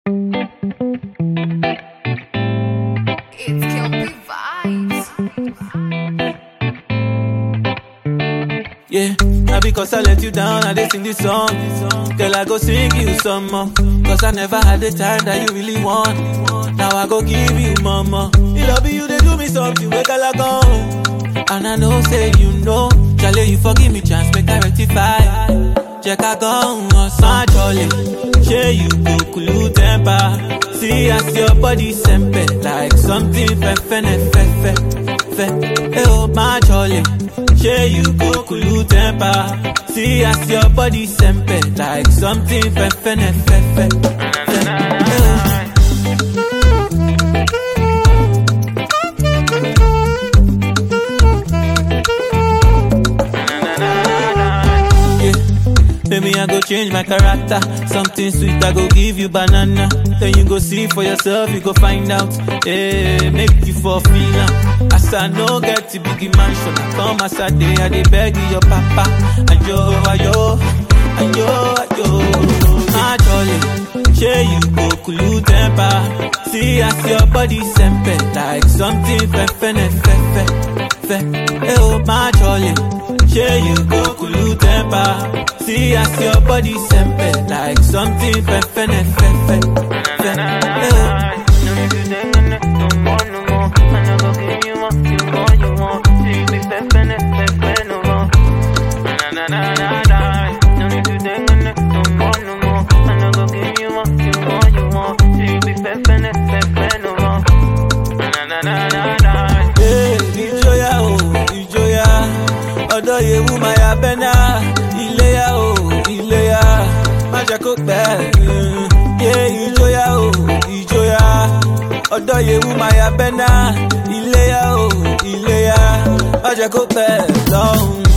It's Kelpie Vibes. Yeah, now because I let you down, I did sing this song. Girl, I go sing you some more. Cause I never had the time that you really want. Now I go give you mama. You love you, they do me something, wake I go. And I know, say you know. Charlie, you forgive me, chance, make I rectify. Check I go on my jolly. Share you go cool temper. See as your body sempe like something fe. Hey oh my jolly. Share you go cool temper. See as your body sempe like something fe. Maybe I go change my character. Something sweet, I go give you banana. Then you go see for yourself, you go find out. Hey, make you for feeling. As I no get to big mansion, I come as a day, I dey beg your papa. Ayo. My jolly, share you go cool temper. See as your body sempe like something fe. Hey oh my jolly. Share you go cool temper. See as your body sempe like something fe. Odo yewu maya bena ileya o ileya maja ko pe yeah ijoya odo yewu maya bena ileya o ileya maja ko pe long